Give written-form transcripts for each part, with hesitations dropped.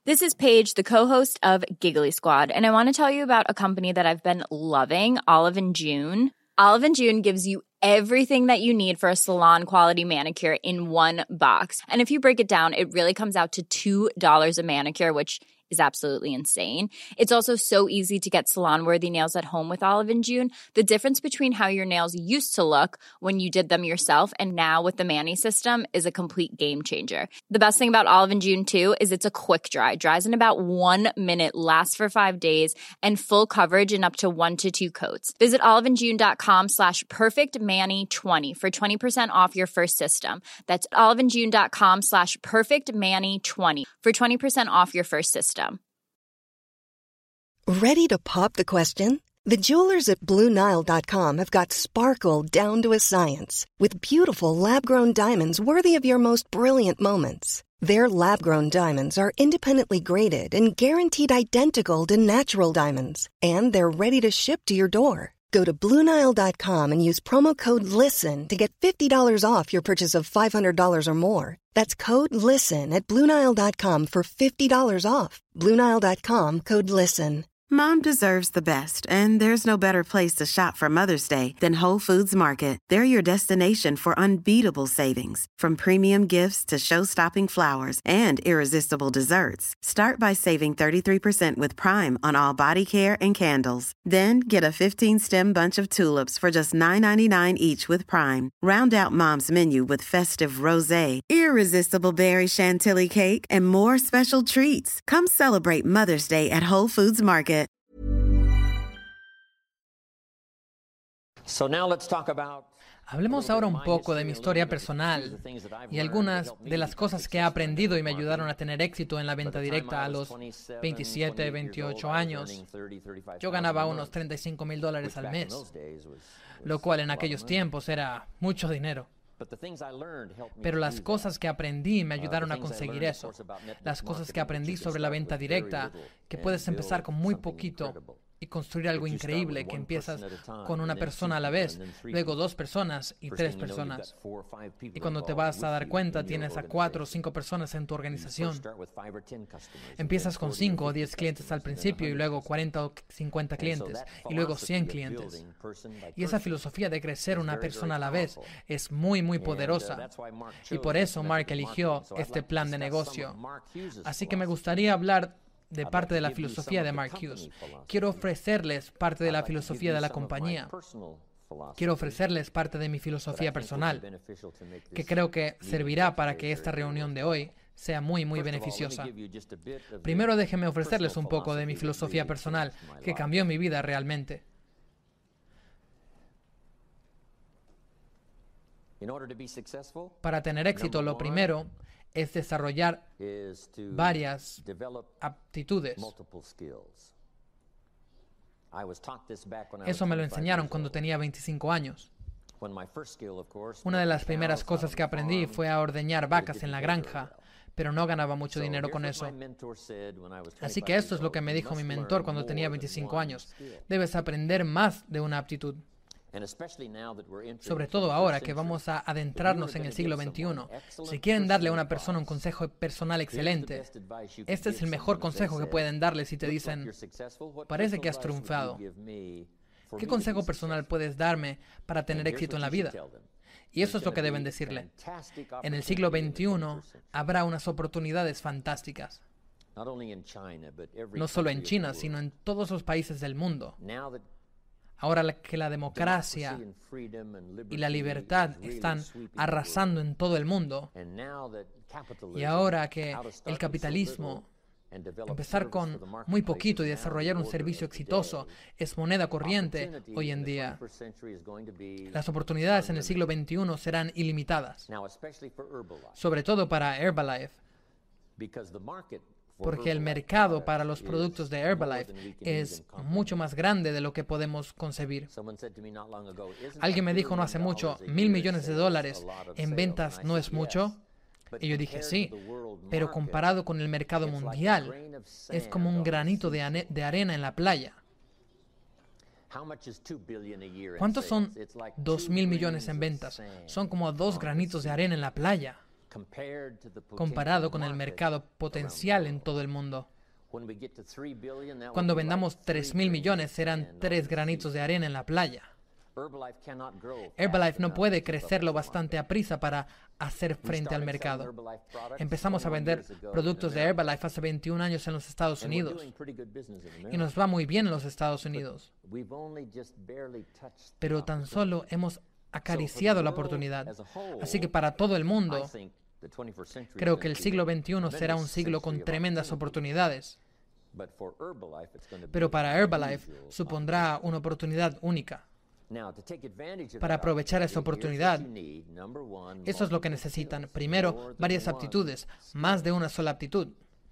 This is Paige, the co-host of Giggly Squad, and I want to tell you about a company that I've been loving, Olive & June. Olive & June gives you everything that you need for a salon-quality manicure in one box. And if you break it down, it really comes out to $2 a manicure, which is absolutely insane. It's also so easy to get salon-worthy nails at home with Olive & June. The difference between how your nails used to look when you did them yourself and now with the Mani system is a complete game changer. The best thing about Olive & June, too, is it's a quick dry. Dries in about 1 minute, lasts for 5 days, and full coverage in up to 1 to 2 coats. Visit oliveandjune.com/perfectmani20 for 20% off your first system. That's oliveandjune.com/perfectmani20 for 20% off your first system. Ready to pop the question? The jewelers at BlueNile.com have got sparkle down to a science with beautiful lab-grown diamonds worthy of your most brilliant moments. Their lab-grown diamonds are independently graded and guaranteed identical to natural diamonds, and they're ready to ship to your door. Go to BlueNile.com and use promo code LISTEN to get $50 off your purchase of $500 or more. That's code LISTEN at BlueNile.com for $50 off. BlueNile.com, code LISTEN. Mom deserves the best, and there's no better place to shop for Mother's Day than Whole Foods Market. They're your destination for unbeatable savings, from premium gifts to show-stopping flowers and irresistible desserts. Start by saving 33% with Prime on all body care and candles. Then get a 15-stem bunch of tulips for just $9.99 each with Prime. Round out Mom's menu with festive rosé, irresistible berry chantilly cake, and more special treats. Come celebrate Mother's Day at Whole Foods Market. Hablemos ahora un poco de mi historia personal y algunas de las cosas que he aprendido y me ayudaron a tener éxito en la venta directa a los 27, 28 años. Yo ganaba unos $35,000 al mes, lo cual en aquellos tiempos era mucho dinero. Pero las cosas que aprendí me ayudaron a conseguir eso. Las cosas que aprendí sobre la venta directa, que puedes empezar con muy poquito y construir algo increíble, que empiezas con una persona a la vez, luego 2 personas y 3 personas. Y cuando te vas a dar cuenta, tienes a 4 o 5 personas en tu organización. Empiezas con 5 o 10 clientes al principio y luego 40 o 50 clientes y luego 100 clientes. Y esa filosofía de crecer una persona a la vez es muy, muy poderosa. Y por eso Mark eligió este plan de negocio. Así que me gustaría hablar de parte de la filosofía de Mark Hughes. Quiero ofrecerles parte de la filosofía de la compañía. Quiero ofrecerles parte de mi filosofía personal, que creo que servirá para que esta reunión de hoy sea muy, muy beneficiosa. Primero déjenme ofrecerles un poco de mi filosofía personal, que cambió mi vida realmente. Para tener éxito, lo primero es desarrollar varias aptitudes. Eso me lo enseñaron cuando tenía 25 años. Una de las primeras cosas que aprendí fue a ordeñar vacas en la granja, pero no ganaba mucho dinero con eso. Así que esto es lo que me dijo mi mentor cuando tenía 25 años. Debes aprender más de una aptitud. Sobre todo ahora que vamos a adentrarnos en el siglo XXI. Si quieren darle a una persona un consejo personal excelente, este es el mejor consejo que pueden darle si te dicen, parece que has triunfado. ¿Qué consejo personal puedes darme para tener éxito en la vida? Y eso es lo que deben decirle. En el siglo XXI habrá unas oportunidades fantásticas. No solo en China, sino en todos los países del mundo. Ahora que la democracia y la libertad están arrasando en todo el mundo, y ahora que el capitalismo, empezar con muy poquito y desarrollar un servicio exitoso, es moneda corriente hoy en día, las oportunidades en el siglo XXI serán ilimitadas, sobre todo para Herbalife, porque el mercado para los productos de Herbalife es mucho más grande de lo que podemos concebir. Alguien me dijo no hace mucho, $1,000 millones en ventas no es mucho. Y yo dije sí, pero comparado con el mercado mundial, es como un granito de arena en la playa. ¿Cuántos son 2,000 millones en ventas? Son como 2 granitos de arena en la playa. comparado con el mercado potencial en todo el mundo. Cuando vendamos 3.000 millones, serán 3 granitos de arena en la playa. Herbalife no puede crecer lo bastante a prisa para hacer frente al mercado. Empezamos a vender productos de Herbalife hace 21 años en los Estados Unidos y nos va muy bien en los Estados Unidos. Pero tan solo hemos acariciado la oportunidad. Así que para todo el mundo, creo que el siglo XXI será un siglo con tremendas oportunidades. Pero para Herbalife supondrá una oportunidad única. Para aprovechar esa oportunidad, eso es lo que necesitan. Primero, varias aptitudes, más de una sola aptitud.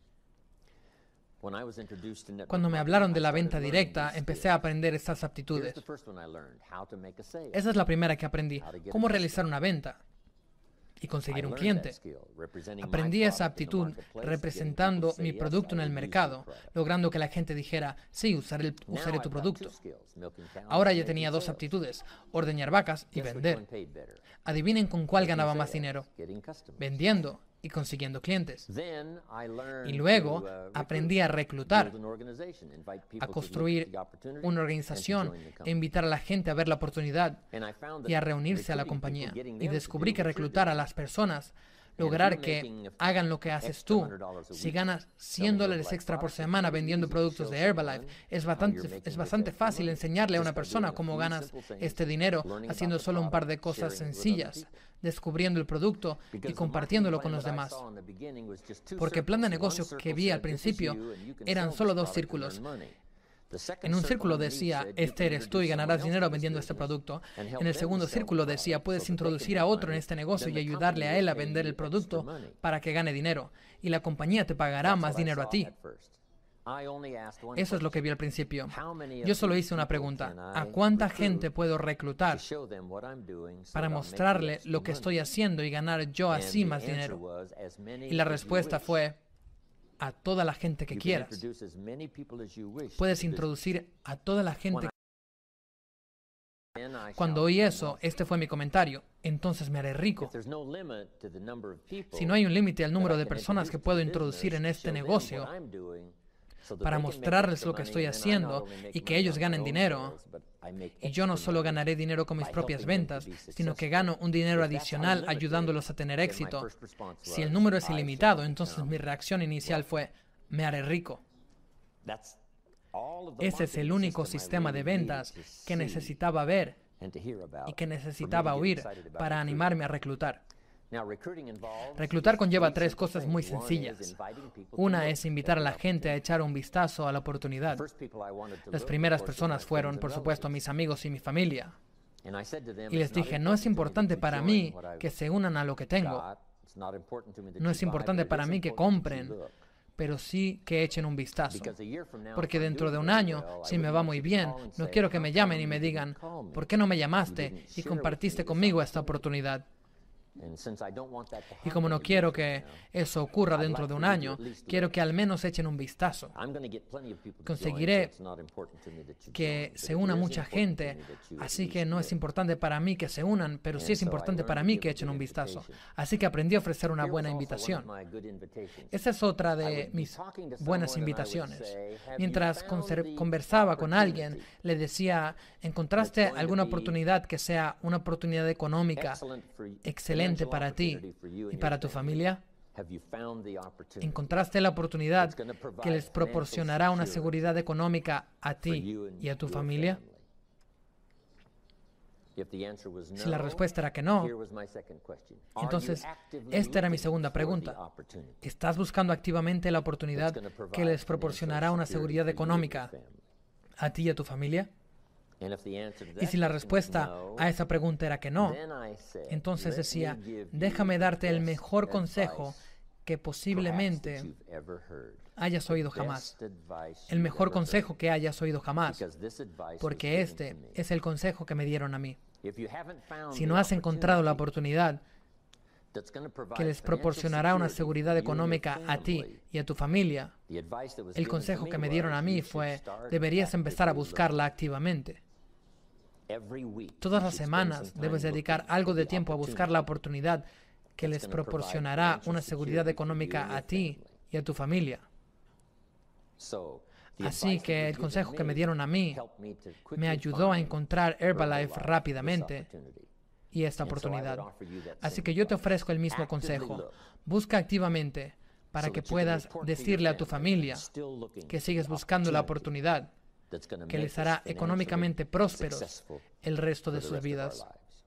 Cuando me hablaron de la venta directa, empecé a aprender estas aptitudes. Esa es la primera que aprendí, cómo realizar una venta y conseguir un cliente. Aprendí esa aptitud representando mi producto en el mercado, logrando que la gente dijera, sí, usaré tu producto. Ahora ya tenía 2 aptitudes, ordeñar vacas y vender. Adivinen con cuál ganaba más dinero, vendiendo y consiguiendo clientes. Y luego aprendí a reclutar, a construir una organización e invitar a la gente a ver la oportunidad y a reunirse a la compañía. Y descubrí que reclutar a las personas, lograr que hagan lo que haces tú. Si ganas $100 extra por semana vendiendo productos de Herbalife, es bastante fácil enseñarle a una persona cómo ganas este dinero haciendo solo un par de cosas sencillas, descubriendo el producto y compartiéndolo con los demás. Porque el plan de negocio que vi al principio eran solo 2 círculos. En un círculo decía, este eres tú y ganarás dinero vendiendo este producto. En el segundo círculo decía, puedes introducir a otro en este negocio y ayudarle a él a vender el producto para que gane dinero. Y la compañía te pagará más dinero a ti. Eso es lo que vi al principio. Yo solo hice una pregunta. ¿A cuánta gente puedo reclutar para mostrarle lo que estoy haciendo y ganar yo así más dinero? Y la respuesta fue, a toda la gente que quieras. Puedes introducir a toda la gente. Cuando oí eso, este fue mi comentario. Entonces me haré rico. Si no hay un límite al número de personas que puedo introducir en este negocio para mostrarles lo que estoy haciendo y que ellos ganen dinero, y yo no solo ganaré dinero con mis propias ventas, sino que gano un dinero adicional ayudándolos a tener éxito. Si el número es ilimitado, entonces mi reacción inicial fue, me haré rico. Ese es el único sistema de ventas que necesitaba ver y que necesitaba oír para animarme a reclutar. Reclutar conlleva 3 cosas muy sencillas. Una es invitar a la gente a echar un vistazo a la oportunidad. Las primeras personas fueron, por supuesto, mis amigos y mi familia. Y les dije, no es importante para mí que se unan a lo que tengo. No es importante para mí que compren, pero sí que echen un vistazo. Porque dentro de un año, si me va muy bien, no quiero que me llamen y me digan, ¿por qué no me llamaste y compartiste conmigo esta oportunidad? Y como no quiero que eso ocurra dentro de un año, quiero que al menos echen un vistazo. Conseguiré que se una mucha gente, así que no es importante para mí que se unan, pero sí es importante para mí que echen un vistazo. Así que aprendí a ofrecer una buena invitación. Esa es otra de mis buenas invitaciones. Mientras conversaba con alguien, le decía, ¿encontraste alguna oportunidad que sea una oportunidad económica excelente para ti y para tu familia? ¿Encontraste la oportunidad que les proporcionará una seguridad económica a ti y a tu familia? Si la respuesta era que no, entonces esta era mi segunda pregunta. ¿Estás buscando activamente la oportunidad que les proporcionará una seguridad económica a ti y a tu familia? Y si la respuesta a esa pregunta era que no, entonces decía, déjame darte el mejor consejo que posiblemente hayas oído jamás. El mejor consejo que hayas oído jamás, porque este es el consejo que me dieron a mí. Si no has encontrado la oportunidad que les proporcionará una seguridad económica a ti y a tu familia, el consejo que me dieron a mí fue, deberías empezar a buscarla activamente. Todas las semanas debes dedicar algo de tiempo a buscar la oportunidad que les proporcionará una seguridad económica a ti y a tu familia. Así que el consejo que me dieron a mí me ayudó a encontrar Herbalife rápidamente y esta oportunidad. Así que yo te ofrezco el mismo consejo. Busca activamente para que puedas decirle a tu familia que sigues buscando la oportunidad que les hará económicamente prósperos el resto de sus vidas.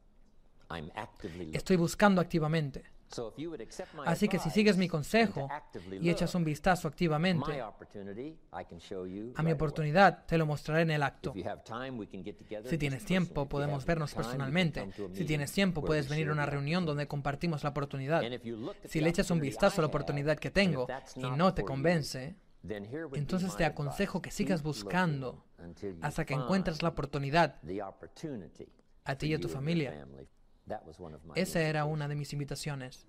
Estoy buscando activamente. Así que si sigues mi consejo y echas un vistazo activamente a mi oportunidad, te lo mostraré en el acto. Si tienes tiempo, podemos vernos personalmente. Si tienes tiempo, puedes venir a una reunión donde compartimos la oportunidad. Si le echas un vistazo a la oportunidad que tengo y no te convence, entonces te aconsejo que sigas buscando hasta que encuentres la oportunidad a ti y a tu familia. Esa era una de mis invitaciones.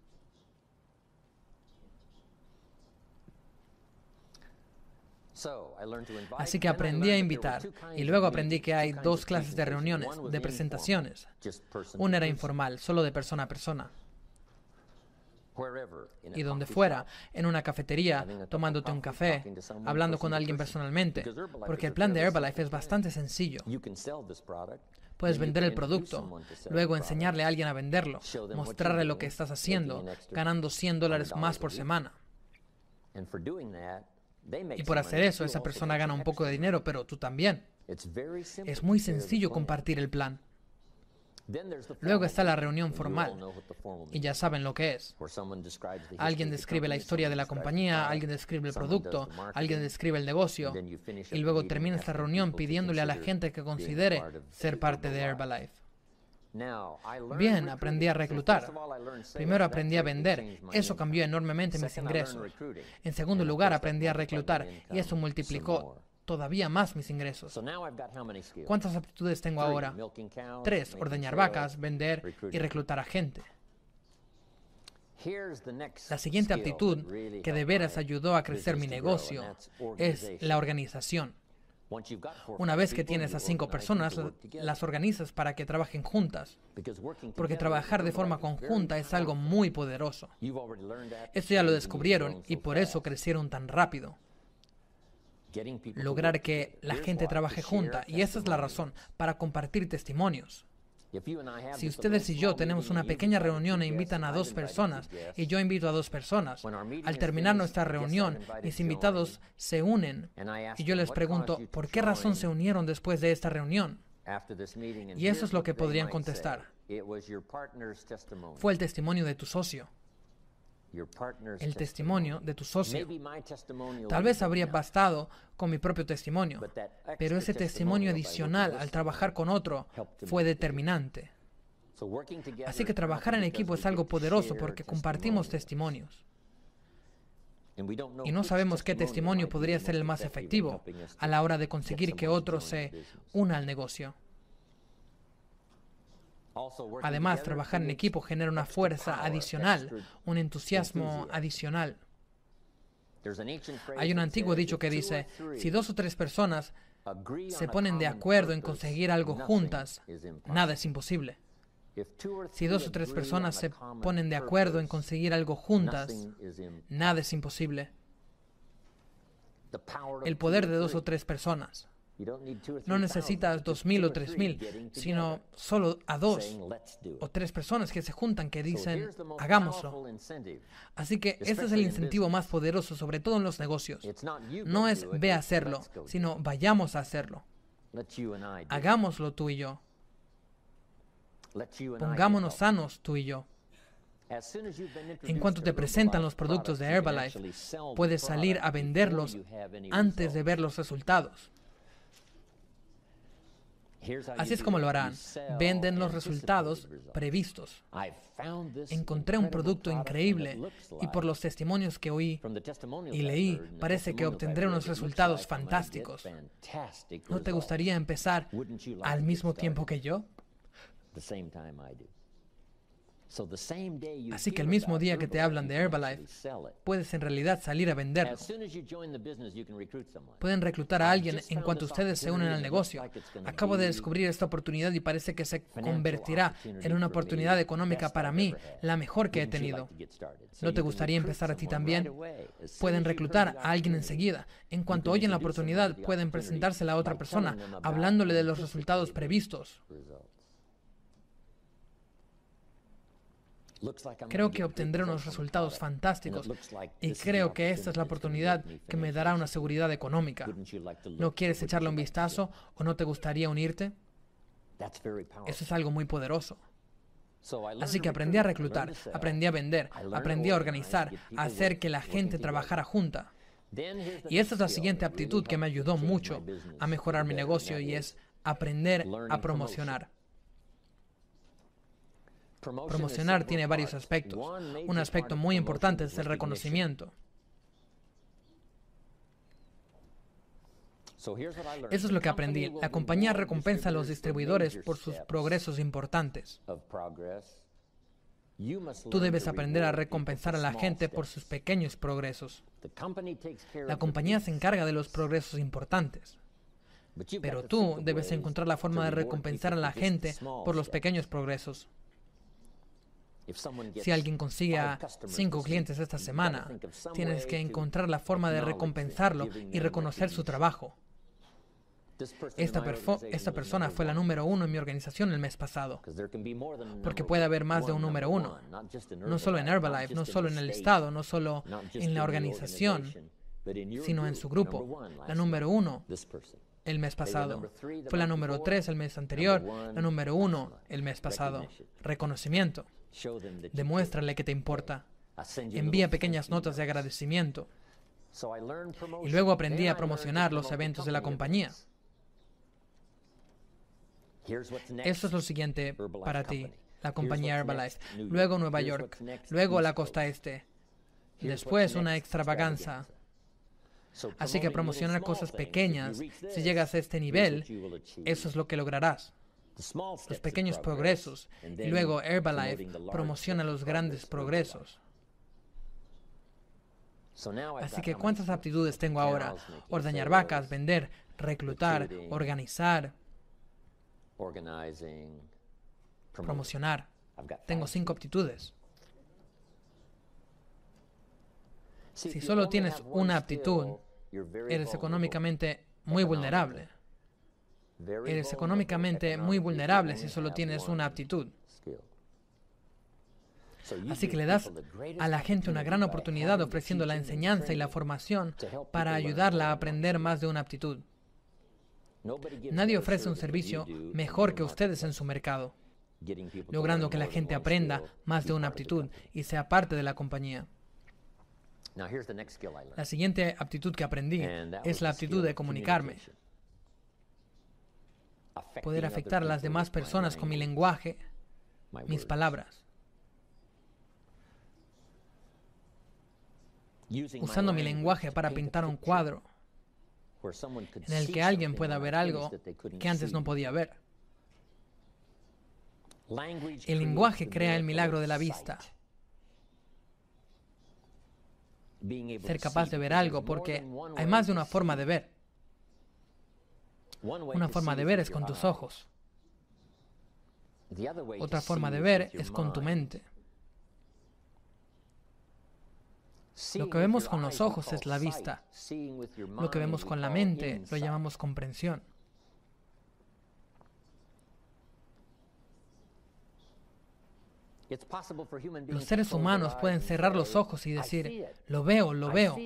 Así que aprendí a invitar y luego aprendí que hay dos clases de reuniones, de presentaciones. Una era informal, solo de persona a persona. Y donde fuera, en una cafetería, tomándote un café, hablando con alguien personalmente, porque el plan de Herbalife es bastante sencillo. Puedes vender el producto, luego enseñarle a alguien a venderlo, mostrarle lo que estás haciendo, ganando $100 más por semana. Y por hacer eso, esa persona gana un poco de dinero, pero tú también. Es muy sencillo compartir el plan. Luego está la reunión formal, y ya saben lo que es. Alguien describe la historia de la compañía, alguien describe el producto, alguien describe el negocio, y luego termina esta reunión pidiéndole a la gente que considere ser parte de Herbalife. Bien, aprendí a reclutar. Primero aprendí a vender. Eso cambió enormemente mis ingresos. En segundo lugar, aprendí a reclutar, y eso multiplicó todavía más mis ingresos. ¿Cuántas aptitudes tengo ahora? 3. Ordeñar vacas, vender y reclutar a gente. La siguiente aptitud que de veras ayudó a crecer mi negocio es la organización. Una vez que tienes a 5 personas, las organizas para que trabajen juntas, porque trabajar de forma conjunta es algo muy poderoso. Esto ya lo descubrieron y por eso crecieron tan rápido. Lograr que la gente trabaje junta, y esa es la razón, para compartir testimonios. Si ustedes y yo tenemos una pequeña reunión e invitan a 2 personas, y yo invito a 2 personas, al terminar nuestra reunión, mis invitados se unen, y yo les pregunto, ¿por qué razón se unieron después de esta reunión? Y eso es lo que podrían contestar. Fue el testimonio de tu socio. El testimonio de tu socio. Tal vez habría bastado con mi propio testimonio, pero ese testimonio adicional al trabajar con otro fue determinante. Así que trabajar en equipo es algo poderoso porque compartimos testimonios. Y no sabemos qué testimonio podría ser el más efectivo a la hora de conseguir que otro se una al negocio. Además, trabajar en equipo genera una fuerza adicional, un entusiasmo adicional. Hay un antiguo dicho que dice, si 2 o 3 personas se ponen de acuerdo en conseguir algo juntas, nada es imposible. Si 2 o 3 personas se ponen de acuerdo en conseguir algo juntas, nada es imposible. El poder de 2 o 3 personas. No necesitas 2,000 o 3,000, sino solo a 2 o 3 personas que se juntan, que dicen, hagámoslo. Así que este es el incentivo más poderoso, sobre todo en los negocios. No es ve a hacerlo, sino vayamos a hacerlo. Hagámoslo tú y yo. Pongámonos sanos tú y yo. En cuanto te presentan los productos de Herbalife, puedes salir a venderlos antes de ver los resultados. Así es como lo harán. Venden los resultados previstos. Encontré un producto increíble y por los testimonios que oí y leí, parece que obtendré unos resultados fantásticos. ¿No te gustaría empezar al mismo tiempo que yo? Así que el mismo día que te hablan de Herbalife, puedes en realidad salir a venderlo. Pueden reclutar a alguien en cuanto ustedes se unen al negocio. Acabo de descubrir esta oportunidad y parece que se convertirá en una oportunidad económica para mí, la mejor que he tenido. ¿No te gustaría empezar a ti también? Pueden reclutar a alguien enseguida. En cuanto oyen la oportunidad, pueden presentársela a otra persona, hablándole de los resultados previstos. Creo que obtendré unos resultados fantásticos y creo que esta es la oportunidad que me dará una seguridad económica. ¿No quieres echarle un vistazo o no te gustaría unirte? Eso es algo muy poderoso. Así que aprendí a reclutar, aprendí a vender, aprendí a organizar, a hacer que la gente trabajara junta. Y esta es la siguiente aptitud que me ayudó mucho a mejorar mi negocio y es aprender a promocionar. Promocionar tiene varios aspectos. Un aspecto muy importante es el reconocimiento. Eso es lo que aprendí. La compañía recompensa a los distribuidores por sus progresos importantes. Tú debes aprender a recompensar a la gente por sus pequeños progresos. La compañía se encarga de los progresos importantes. Pero tú debes encontrar la forma de recompensar a la gente por los pequeños progresos. Si alguien consigue a 5 clientes esta semana, tienes que encontrar la forma de recompensarlo y reconocer su trabajo. Esta persona fue la número 1 en mi organización el mes pasado, porque puede haber más de un número 1, no solo en Herbalife, no solo en el estado, no solo en la organización, sino en su grupo. La número 1 el mes pasado, fue la número 3 el mes anterior, la número 1 el mes pasado. Reconocimiento. Demuéstrale que te importa. Envía pequeñas notas de agradecimiento. Y luego aprendí a promocionar los eventos de la compañía. Esto es lo siguiente para ti, la compañía Herbalife. Luego Nueva York. Luego la costa este. Después una extravaganza. Así que promocionar cosas pequeñas, si llegas a este nivel, eso es lo que lograrás. Los pequeños progresos. Y luego Herbalife promociona los grandes progresos. Así que, ¿cuántas aptitudes tengo ahora? Ordeñar vacas, vender, reclutar, organizar, promocionar. Tengo 5 aptitudes. Si solo tienes una aptitud, eres económicamente muy vulnerable. Eres económicamente muy vulnerable si solo tienes una aptitud. Así que le das a la gente una gran oportunidad ofreciendo la enseñanza y la formación para ayudarla a aprender más de una aptitud. Nadie ofrece un servicio mejor que ustedes en su mercado, logrando que la gente aprenda más de una aptitud y sea parte de la compañía. La siguiente aptitud que aprendí es la aptitud de comunicarme. Poder afectar a las demás personas con mi lenguaje, mis palabras. Usando mi lenguaje para pintar un cuadro en el que alguien pueda ver algo que antes no podía ver. El lenguaje crea el milagro de la vista. Ser capaz de ver algo, porque hay más de una forma de ver. Una forma de ver es con tus ojos. Otra forma de ver es con tu mente. Lo que vemos con los ojos es la vista. Lo que vemos con la mente lo llamamos comprensión. Los seres humanos pueden cerrar los ojos y decir, lo veo, lo veo.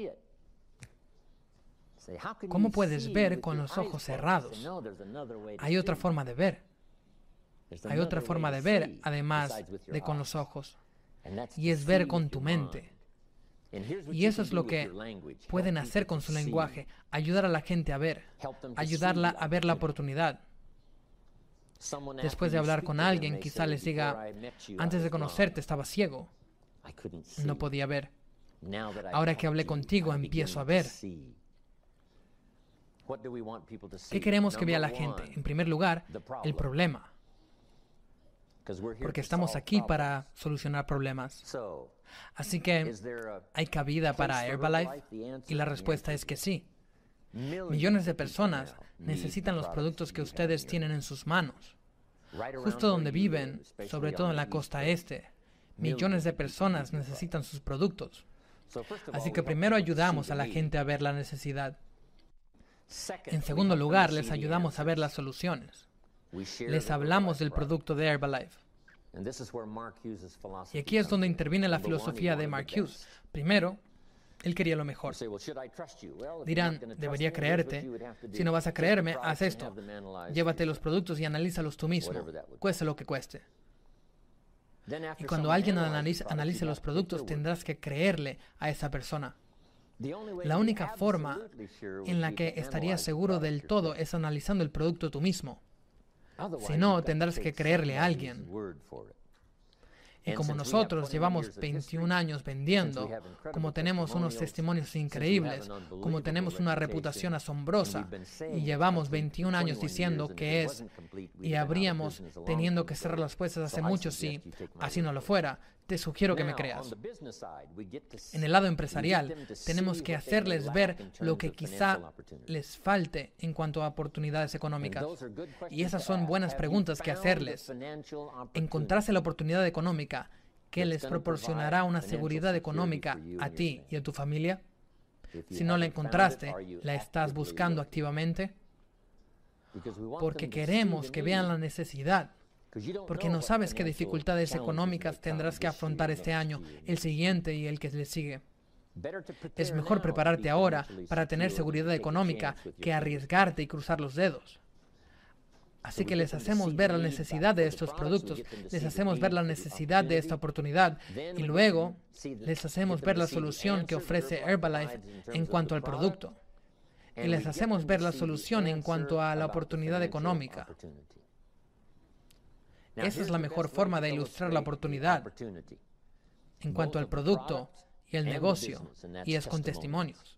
¿Cómo puedes ver con los ojos cerrados? Hay otra forma de ver. Hay otra forma de ver, además de con los ojos. Y es ver con tu mente. Y eso es lo que pueden hacer con su lenguaje. Ayudar a la gente a ver. Ayudarla a ver la oportunidad. Después de hablar con alguien, quizá les diga, antes de conocerte estaba ciego. No podía ver. Ahora que hablé contigo, empiezo a ver. ¿Qué queremos que vea la gente? En primer lugar, el problema. porque estamos aquí para solucionar problemas. Así que, ¿hay cabida para Herbalife? Y la respuesta es que sí. Millones de personas necesitan los productos que ustedes tienen en sus manos. Justo donde viven, sobre todo en la costa este, millones de personas necesitan sus productos. Así que primero ayudamos a la gente a ver la necesidad. En segundo lugar, les ayudamos a ver las soluciones. Les hablamos del producto de Herbalife. Y aquí es donde interviene la filosofía de Mark Hughes. Primero, él quería lo mejor. Dirán, debería creerte. Si no vas a creerme, haz esto. Llévate los productos y analízalos tú mismo, cueste lo que cueste. Y cuando alguien analice los productos, tendrás que creerle a esa persona. La única forma en la que estarías seguro del todo es analizando el producto tú mismo. Si no, tendrás que creerle a alguien. Y como nosotros llevamos 21 años vendiendo, como tenemos unos testimonios increíbles, como tenemos una reputación asombrosa, y llevamos 21 años diciendo que es, y habríamos teniendo que cerrar las puertas hace mucho si así no lo fuera, te sugiero que me creas. En el lado empresarial, tenemos que hacerles ver lo que quizá les falte en cuanto a oportunidades económicas. Y esas son buenas preguntas que hacerles. ¿Encontraste la oportunidad económica que les proporcionará una seguridad económica a ti y a tu familia? Si no la encontraste, ¿la estás buscando activamente? Porque queremos que vean la necesidad. Porque no sabes qué dificultades económicas tendrás que afrontar este año, el siguiente y el que le sigue. Es mejor prepararte ahora para tener seguridad económica que arriesgarte y cruzar los dedos. Así que les hacemos ver la necesidad de estos productos, les hacemos ver la necesidad de esta oportunidad y luego les hacemos ver la solución que ofrece Herbalife en cuanto al producto. Y les hacemos ver la solución en cuanto a la oportunidad económica. Esa es la mejor forma de ilustrar la oportunidad en cuanto al producto y el negocio, y es con testimonios.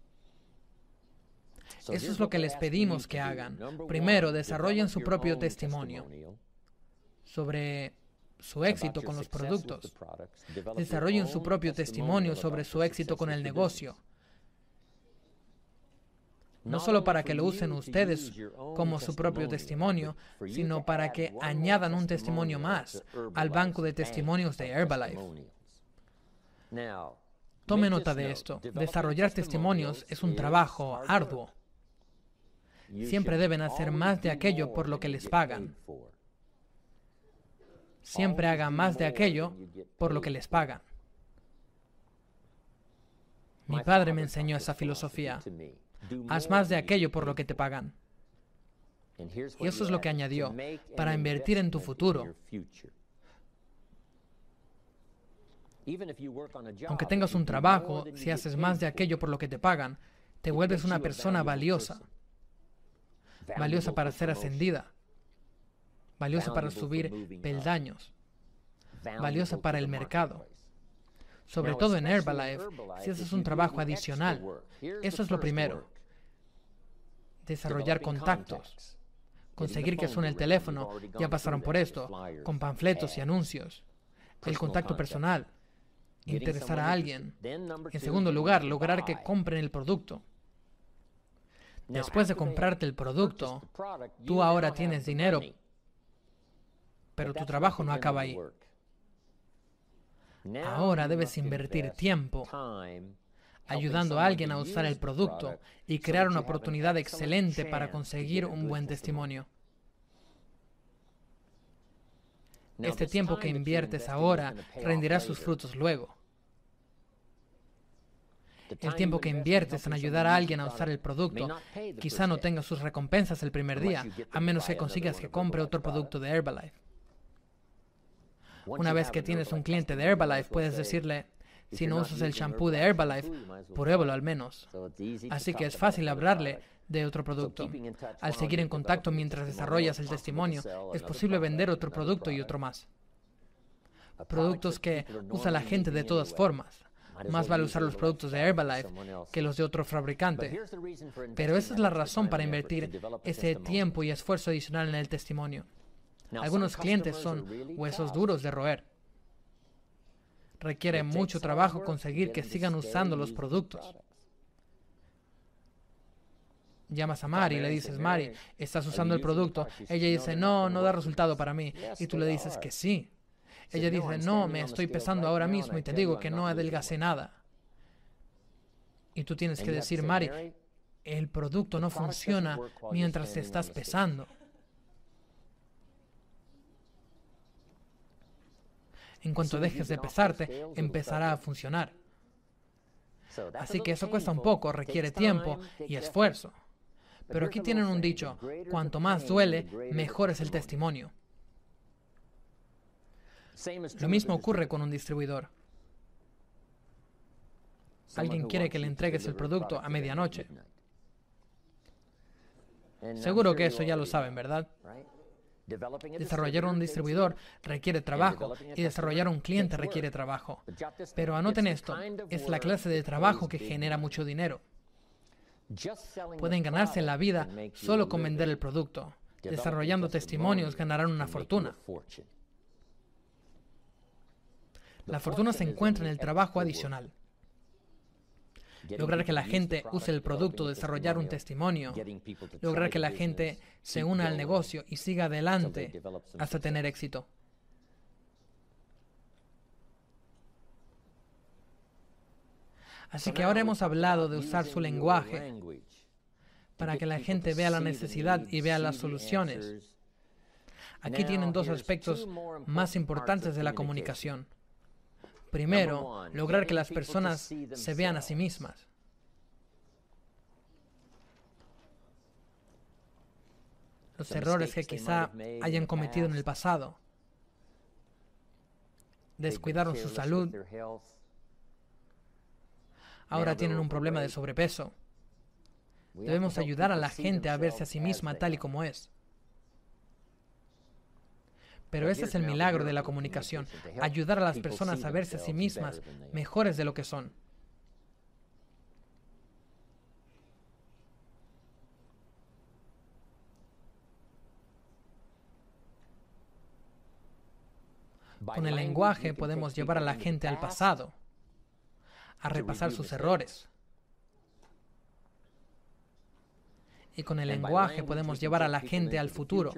Eso es lo que les pedimos que hagan. Primero, desarrollen su propio testimonio sobre su éxito con los productos. Desarrollen su propio testimonio sobre su éxito con el negocio. No solo para que lo usen ustedes como su propio testimonio, sino para que añadan un testimonio más al banco de testimonios de Herbalife. Tome nota de esto. Desarrollar testimonios es un trabajo arduo. Siempre deben hacer más de aquello por lo que les pagan. Siempre haga más de aquello por lo que les pagan. Mi padre me enseñó esa filosofía. Haz más de aquello por lo que te pagan. Y eso es lo que añadió, para invertir en tu futuro. Aunque tengas un trabajo, si haces más de aquello por lo que te pagan, te vuelves una persona valiosa. Valiosa para ser ascendida. Valiosa para subir peldaños. Valiosa para el mercado. Sobre todo en Herbalife, si haces un trabajo adicional. Eso es lo primero. Desarrollar contactos. Conseguir que suene el teléfono. Ya pasaron por esto. Con panfletos y anuncios. El contacto personal. Interesar a alguien. En segundo lugar, lograr que compren el producto. Después de comprarte el producto, tú ahora tienes dinero, pero tu trabajo no acaba ahí. Ahora debes invertir tiempo ayudando a alguien a usar el producto y crear una oportunidad excelente para conseguir un buen testimonio. Este tiempo que inviertes ahora rendirá sus frutos luego. El tiempo que inviertes en ayudar a alguien a usar el producto quizá no tenga sus recompensas el primer día, a menos que consigas que compre otro producto de Herbalife. Una vez que tienes un cliente de Herbalife, puedes decirle, si no usas el shampoo de Herbalife, pruébalo al menos. Así que es fácil hablarle de otro producto. Al seguir en contacto mientras desarrollas el testimonio, es posible vender otro producto y otro más. Productos que usa la gente de todas formas. Más vale usar los productos de Herbalife que los de otro fabricante. Pero esa es la razón para invertir ese tiempo y esfuerzo adicional en el testimonio. Algunos clientes son huesos duros de roer. Requiere mucho trabajo conseguir que sigan usando los productos. Llamas a Mari y le dices, Mari, ¿estás usando el producto? Ella dice, no, no da resultado para mí. Y tú le dices que sí. Ella dice, no, me estoy pesando ahora mismo y te digo que no adelgacé nada. Y tú tienes que decir, Mari, el producto no funciona mientras te estás pesando. En cuanto dejes de pesarte, empezará a funcionar. Así que eso cuesta un poco, requiere tiempo y esfuerzo. Pero aquí tienen un dicho, cuanto más duele, mejor es el testimonio. Lo mismo ocurre con un distribuidor. Alguien quiere que le entregues el producto a medianoche. Seguro que eso ya lo saben, ¿verdad? Desarrollar un distribuidor requiere trabajo y desarrollar un cliente requiere trabajo. Pero anoten esto, es la clase de trabajo que genera mucho dinero. Pueden ganarse la vida solo con vender el producto. Desarrollando testimonios ganarán una fortuna. La fortuna se encuentra en el trabajo adicional. Lograr que la gente use el producto, desarrollar un testimonio, lograr que la gente se una al negocio y siga adelante hasta tener éxito. Así que ahora hemos hablado de usar su lenguaje para que la gente vea la necesidad y vea las soluciones. Aquí tienen dos aspectos más importantes de la comunicación. Primero, lograr que las personas se vean a sí mismas. Los errores que quizá hayan cometido en el pasado. Descuidaron su salud. Ahora tienen un problema de sobrepeso. Debemos ayudar a la gente a verse a sí misma tal y como es. Pero ese es el milagro de la comunicación, ayudar a las personas a verse a sí mismas mejores de lo que son. Con el lenguaje podemos llevar a la gente al pasado, a repasar sus errores. Y con el lenguaje podemos llevar a la gente al futuro,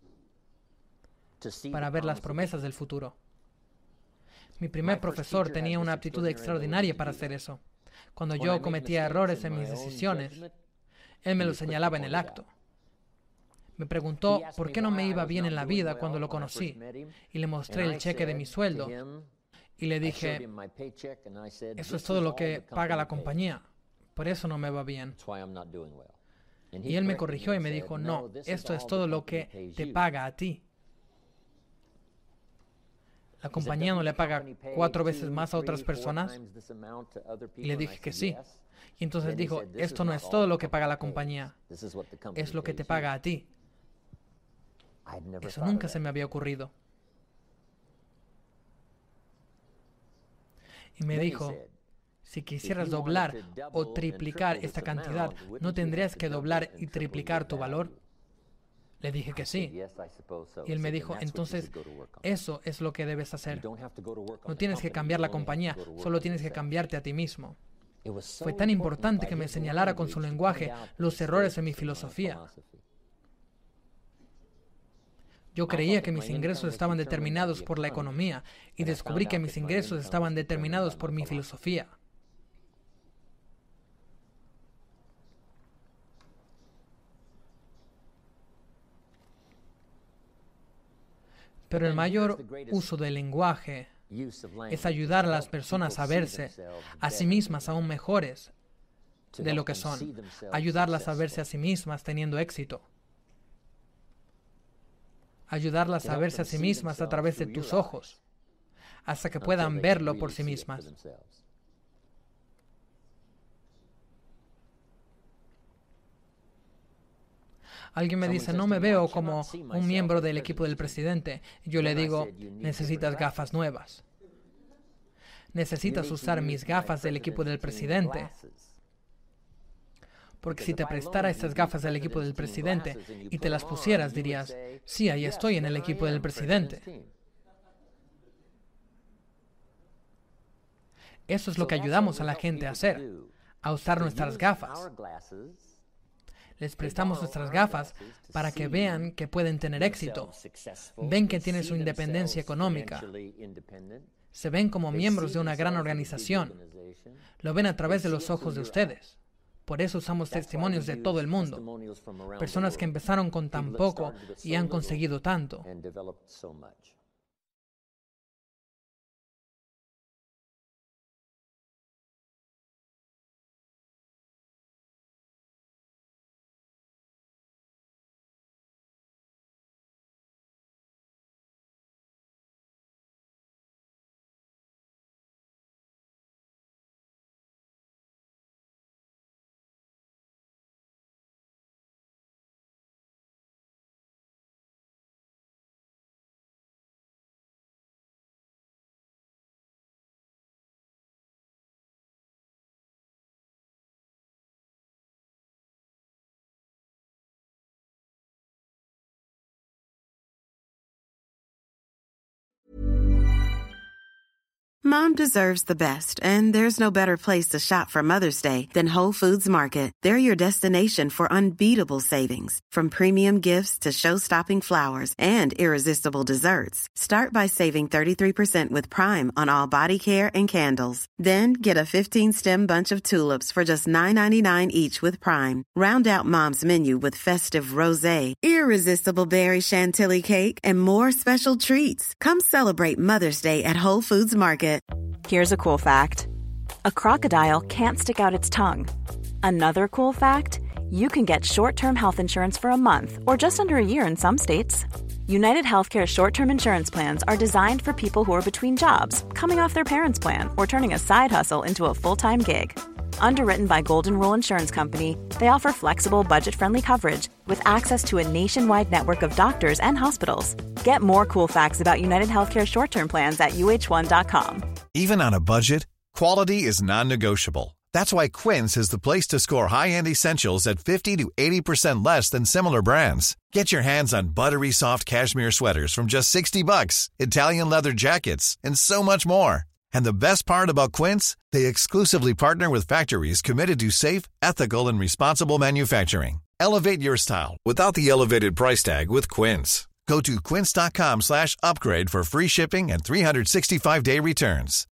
para ver las promesas del futuro. Mi primer profesor tenía una aptitud extraordinaria para hacer eso. Cuando yo cometía errores en mis decisiones, él me lo señalaba en el acto. Me preguntó por qué no me iba bien en la vida cuando lo conocí, y le mostré el cheque de mi sueldo, y le dije, eso es todo lo que paga la compañía, por eso no me va bien. Y él me corrigió y me dijo, no, esto es todo lo que te paga a ti. ¿La compañía no le paga 4 veces más a otras personas? Y le dije que sí. Y entonces dijo, esto no es todo lo que paga la compañía, es lo que te paga a ti. Eso nunca se me había ocurrido. Y me dijo, si quisieras doblar o triplicar esta cantidad, ¿no tendrías que doblar y triplicar tu valor? Le dije que sí. Y él me dijo, entonces, eso es lo que debes hacer. No tienes que cambiar la compañía, solo tienes que cambiarte a ti mismo. Fue tan importante que me señalara con su lenguaje los errores en mi filosofía. Yo creía que mis ingresos estaban determinados por la economía y descubrí que mis ingresos estaban determinados por mi filosofía. Pero el mayor uso del lenguaje es ayudar a las personas a verse a sí mismas aún mejores de lo que son, ayudarlas a verse a sí mismas teniendo éxito, ayudarlas a verse a sí mismas a través de tus ojos, hasta que puedan verlo por sí mismas. Alguien me dice, no me veo como un miembro del equipo del presidente. Yo le digo, necesitas gafas nuevas. Necesitas usar mis gafas del equipo del presidente. Porque si te prestara estas gafas del equipo del presidente y te las pusieras, dirías, sí, ahí estoy en el equipo del presidente. Eso es lo que ayudamos a la gente a hacer, a usar nuestras gafas. Les prestamos nuestras gafas para que vean que pueden tener éxito. Ven que tienen su independencia económica. Se ven como miembros de una gran organización. Lo ven a través de los ojos de ustedes. Por eso usamos testimonios de todo el mundo. Personas que empezaron con tan poco y han conseguido tanto. Mom deserves the best, and there's no better place to shop for Mother's Day than Whole Foods Market. They're your destination for unbeatable savings, from premium gifts to show-stopping flowers and irresistible desserts. Start by saving 33% with Prime on all body care and candles. Then get a 15-stem bunch of tulips for just $9.99 each with Prime. Round out Mom's menu with festive rosé, irresistible berry chantilly cake, and more special treats. Come celebrate Mother's Day at Whole Foods Market. Here's a cool fact. A crocodile can't stick out its tongue. Another cool fact, you can get short-term health insurance for a month or just under a year in some states. United Healthcare short-term insurance plans are designed for people who are between jobs, coming off their parents' plan, or turning a side hustle into a full-time gig. Underwritten by Golden Rule Insurance Company, they offer flexible, budget-friendly coverage with access to a nationwide network of doctors and hospitals. Get more cool facts about United Healthcare short-term plans at uh1.com. Even on a budget, quality is non-negotiable. That's why Quince is the place to score high-end essentials at 50 to 80% less than similar brands. Get your hands on buttery soft cashmere sweaters from just $60, Italian leather jackets, and so much more. And the best part about Quince, they exclusively partner with factories committed to safe, ethical, and responsible manufacturing. Elevate your style without the elevated price tag with Quince. Go to quince.com/upgrade for free shipping and 365-day returns.